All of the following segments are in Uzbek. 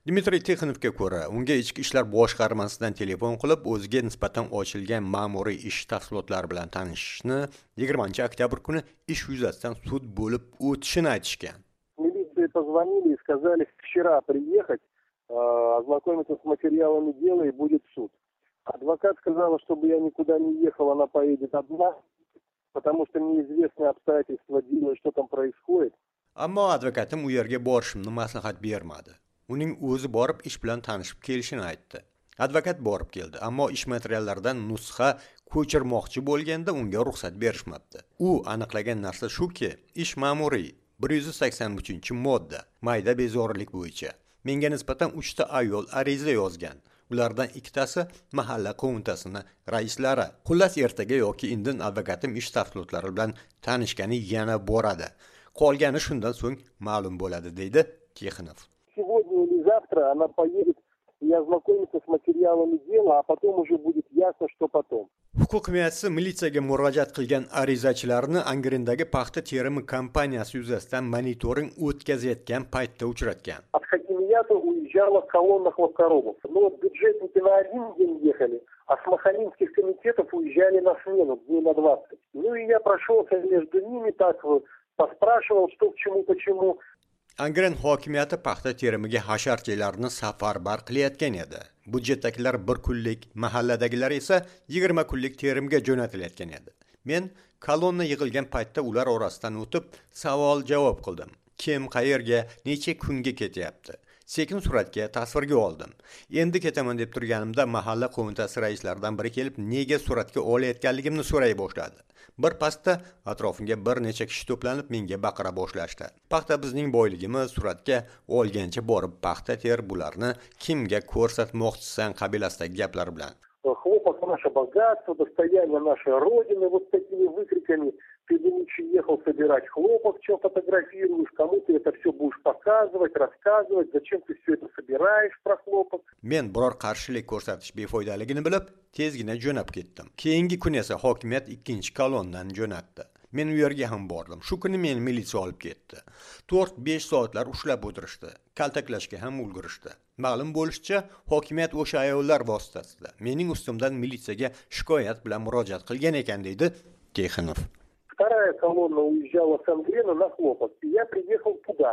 Dmitriy Tixonovga ko'ra, unga ichki ishlar boshqarmasidan telefon qilib, o'ziga nisbatan ochilgan ma'muriy ish tafsilotlari bilan tanishishni 20 oktyabr kuni ish yuzasidan sud bo'lib o'tishini aytishgan. Милиции позвонили и сказали вчера приехать, ознакомиться с материалами дела и будет суд. Адвокат сказала, чтобы я никуда не ехал, она поедет одна, потому что неизвестные обстоятельства дела и что там происходит. Ammo advokatim u yerga borishimni maslahat bermadi. Uning o'zi borib ish bilan tanishib kelishini aytdi. Advokat borib keldi, ammo ish materiallaridan nusxa ko'chirmoqchi bo'lganda unga ruxsat berishmabdi. U aniqlagan narsa shuki, ish ma'muriy 183-modda mayda bezorilik bo'yicha menga nisbatan 3 ta ayol ariza yozgan. Ulardan ikkitasi mahalla qo'mitasining raislari. Xullas ertaga yoki indin advokatim ish tafsilotlari bilan tanishgani yana boradi. Qolgani shundan so'ng ma'lum bo'ladi, deydi Tixonov. Сегодня или завтра она поедет и ознакомится с материалами дела, а потом уже будет ясно, что потом. Huquq himoyachisi militsiyaga murojaat qilgan arizachilarni Angrendagi paxta terimi kompaniyasi yuzasidan monitoring o'tkazayotgan paytda uchratgan. От хакимията уезжала в колоннах ловкоробов. Но вот бюджетники на один день ехали, а с махалинских комитетов уезжали на смену дней на 20. Ну и я прошелся между ними так вот, поспрашивал, что к чему, почему. Angren hokimiyati paxta terimiga hasharchilarni safarbar qilayotgan edi. Budjetdagilar 1 kunlik, mahalladagilar esa 20 kunlik terimga jo'natilayotgan edi. Men kolonna yig'ilgan paytda ular orasidan o'tib savol-javob qildim. Kim qayerga, necha kunga ketyapti? Sekin suratga, tasvirga oldim. Endi ketaman deb turganimda mahalla qo'mitasi raislaridan biri kelib, nega suratga olayotganligimni so'ray boshladi. Bir pastda atrofimga bir necha kishi to'planib menga baqira boshlashdi. Paxta bizning boyligimiz, suratga olgancha borib paxta ter, bularni kimga ko'rsatmoqchisan qabilasidagi gaplar bilan. Хлопок наше богатство, достояние нашей родины, вот такими выкриками. Ты бы лучше ехал собирать хлопок, чем фотографируешь, кому ты это все будешь показывать, рассказывать, зачем ты все это собираешь про хлопок. Men biror qarshilik ko'rsatish befoydaligini bilib, tezgina jo'nab ketdim. Keyingi kun esa hokimiyat 2-kolonnadan jo'natdi. Men u yerga ham bordim. Shu kuni meni militsiya olib ketdi. 4-5 soatlar ushlab o'tirishdi. Kaltaklashga ham ulgurishdi. Ma'lum bo'lishicha, hokimiyat o'sha ayollar vositasida mening ustimdan militsiyaga shikoyat bilan murojaat qilgan ekan, deydi Tixonov. Вторая колонна уезжала с Ангрена на хлопок, и я приехал туда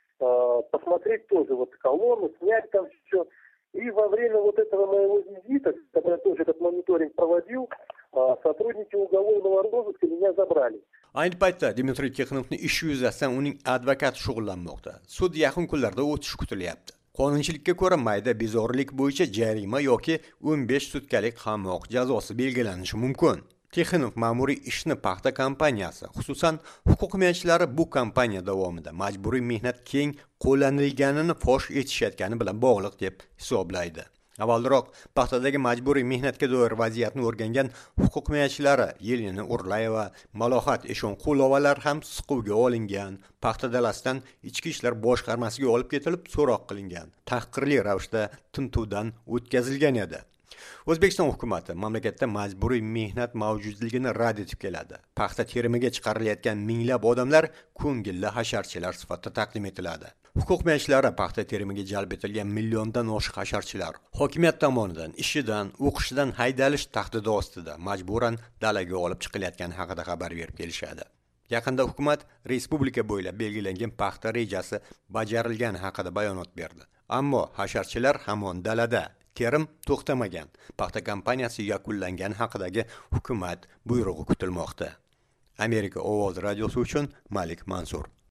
посмотреть тоже вот колонну, снять там все. И во время вот этого моего визита, когда я тоже этот мониторинг проводил, сотрудники уголовного розыска меня забрали. Ayni paytda Dmitriy Tixonovning ishi yuzasidan uning advokati shug'ullanmoqda. Sud yaqin kunlarda o'tishi kutilyapti. Qonunchilikka ko'ra mayda bezorilik bo'yicha jarima yoki 15 sutkalik qamoq jazosi belgilanishi mumkin. Tixonov ma'muriy ishni paxta kompaniyasi, xususan huquq himoyachilari bu kompaniya davomida majburiy mehnat keng qo'llanilganini fosh etishayotgani bilan bog'liq deb hisoblaydi. Avvalroq paxtadagi majburiy mehnatga doir vaziyatni o'rgangan huquq himoyachilari Yelena Urlayeva, Malohat Eshonqulovalar ham siquvga olingan, paxta dalasidan ichki ishlar boshqarmasiga olib ketilib so'roq qilingan, tahqirli ravishda tintuvdan o'tkazilgan edi. O'zbekiston hukumatı mamlakatda majburiy mehnat mavjudligini rad etib keladi. Paxta terimiga chiqarilayotgan minglab odamlar ko'ngilli hasharchilar sifatida taqdim etiladi. Huquq himoyachilari paxta terimiga jalb etilgan milliondan oshiq hasharchilar hokimiyat tomonidan ishidan, o'qishidan haydalish tahdidi ostida majburan dalaga olib chiqilayotgani haqida xabar berib kelishadi. Yaqinda hukumat respublika bo'ylab belgilangan paxta rejasi bajarilgani haqida bayonot berdi. Ammo hasharchilar hamon dalada. Terim to'xtamagan. Paxta kompaniyasi yakunlangan haqidagi hukumat buyrug'i kutilmoqda. Amerika Ovoz radiosi uchun Malik Mansur.